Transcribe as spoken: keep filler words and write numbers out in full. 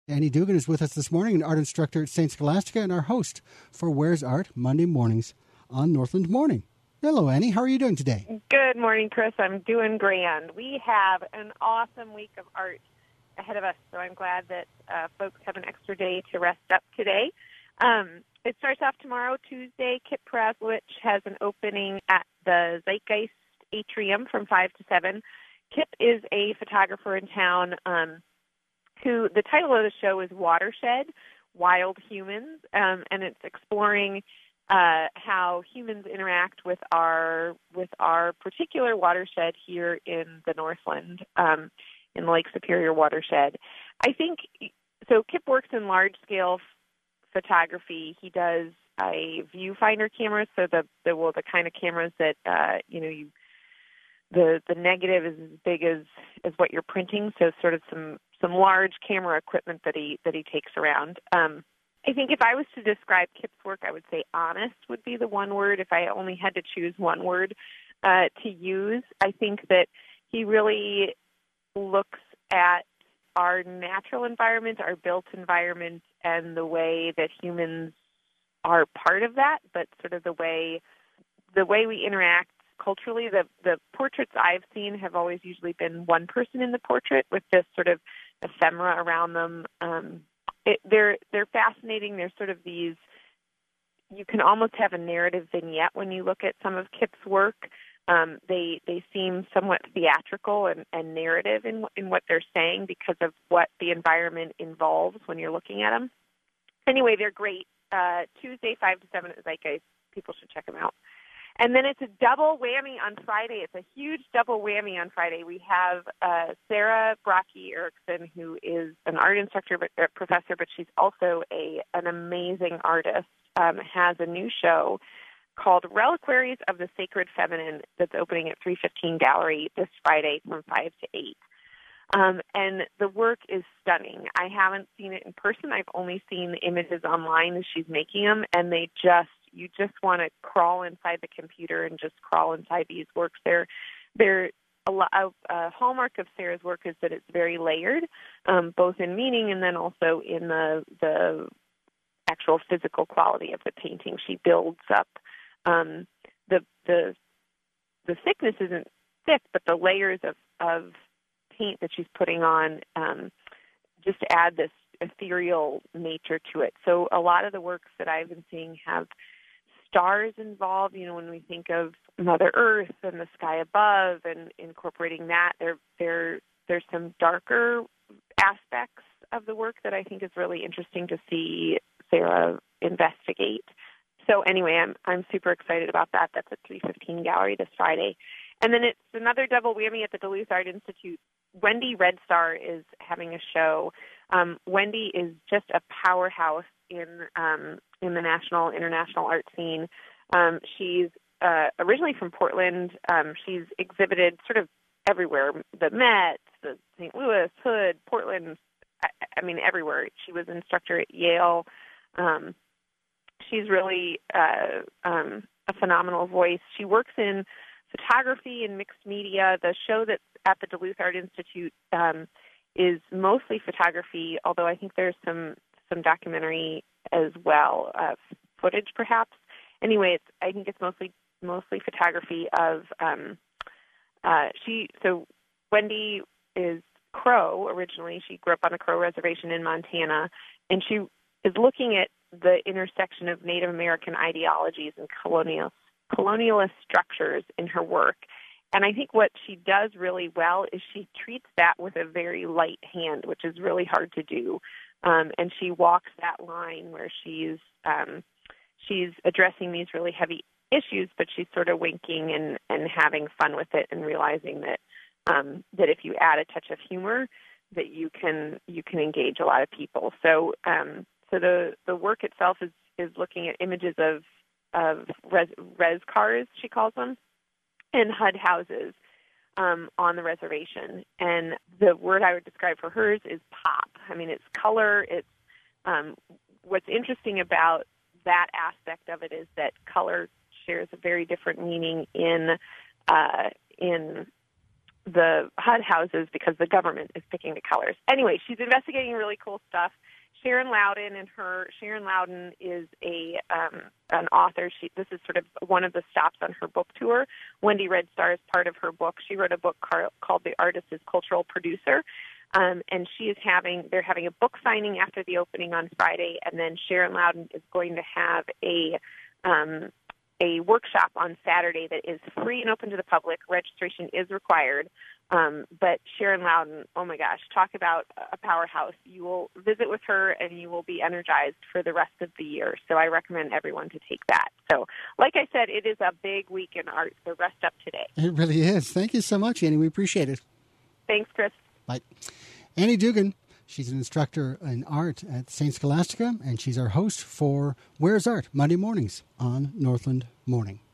Annie Dugan is with us this morning, an art instructor at Saint Scholastica and our host for Where's Art Monday mornings on Northland Morning. Hello, Annie. How are you doing today? Good morning, Chris. I'm doing grand. We have an awesome week of art ahead of us, so I'm glad that uh, folks have an extra day to rest up today. Um, it starts off tomorrow, Tuesday. Kip Praslovich has an opening at the Zeitgeist Atrium from five to seven. Kip is a photographer in town um, who, the title of the show is Watershed, Wild Humans, um, and it's exploring uh, how humans interact with our with our particular watershed here in the Northland, um, in the Lake Superior watershed. I think, so Kip works in large-scale photography. He does a viewfinder cameras, so the, the well the kind of cameras that uh, you know you the the negative is as big as, as what you're printing. So sort of some, some large camera equipment that he that he takes around. Um, I think if I was to describe Kip's work, I would say honest would be the one word. If I only had to choose one word uh, to use, I think that he really looks at our natural environment, our built environment, and the way that humans are part of that, but sort of the way the way we interact culturally. The the portraits I've seen have always usually been one person in the portrait with this sort of ephemera around them. Um, it, they're they're fascinating. They're sort of these. You can almost have a narrative vignette when you look at some of Kip's work. Um, they they seem somewhat theatrical and, and narrative in in what they're saying because of what the environment involves when you're looking at them. Anyway, they're great. Uh, Tuesday, five to seven at Zeitgeist. People should check them out. And then it's a double whammy on Friday. It's a huge double whammy on Friday. We have uh, Sarah Brockie Erickson, who is an art instructor, but, uh, professor, but she's also a an amazing artist, um, has a new show called Reliquaries of the Sacred Feminine that's opening at three fifteen Gallery this Friday from five to eight. Um, and the work is stunning. I haven't seen it in person. I've only seen the images online as she's making them, and they just, you just want to crawl inside the computer and just crawl inside these works. They're, they're a, lot, a, a hallmark of Sarah's work is that it's very layered, um, both in meaning and then also in the the actual physical quality of the painting. She builds up um, the the the thickness isn't thick, but the layers of, of paint that she's putting on um, just add this ethereal nature to it. So a lot of the works that I've been seeing have stars involved. You know, when we think of Mother Earth and the sky above and incorporating that, there there there's some darker aspects of the work that I think is really interesting to see Sarah investigate. So anyway, I'm I'm super excited about that. That's at three fifteen Gallery this Friday. And then it's another double whammy at the Duluth Art Institute. Wendy Red Star is having a show. Um, Wendy is just a powerhouse in um, in the national, international art scene. Um, she's uh, originally from Portland. Um, she's exhibited sort of everywhere, the Met, the Saint Louis, Hood, Portland, I, I mean, everywhere. She was an instructor at Yale. Um, she's really uh, um, a phenomenal voice. She works in photography and mixed media. The show that's at the Duluth Art Institute um, is mostly photography, although I think there's some, some documentary as well, uh, footage perhaps. Anyway, it's, I think it's mostly mostly photography of um, uh, she. So Wendy is Crow originally. She grew up on a Crow reservation in Montana, and she is looking at the intersection of Native American ideologies and colonial colonialist structures in her work. And I think what she does really well is she treats that with a very light hand, which is really hard to do. Um, and she walks that line where she's um, she's addressing these really heavy issues, but she's sort of winking and, and having fun with it and realizing that um, that if you add a touch of humor, that you can you can engage a lot of people. So um, so the, the work itself is, is looking at images of of res, res cars, she calls them, and H U D houses um, on the reservation. And the word I would describe for hers is pop. I mean, it's color. It's um, what's interesting about that aspect of it is that color shares a very different meaning in uh, in the H U D houses because the government is picking the colors. Anyway, she's investigating really cool stuff. Sharon Loudon and her Sharon Loudon is a um, an author. She this is sort of one of the stops on her book tour. Wendy Red Star is part of her book. She wrote a book car, called "The Artist is Cultural Producer," um, and she is having they're having a book signing after the opening on Friday, and then Sharon Loudon is going to have a um, a workshop on Saturday that is free and open to the public. Registration is required. Um, but Sharon Loudon, oh my gosh, talk about a powerhouse. You will visit with her and you will be energized for the rest of the year. So I recommend everyone to take that. So like I said, it is a big week in art, so rest up today. It really is. Thank you so much, Annie. We appreciate it. Thanks, Chris. Bye. Annie Dugan, she's an instructor in art at Saint Scholastica, and she's our host for Where's Art, Monday mornings on Northland Morning.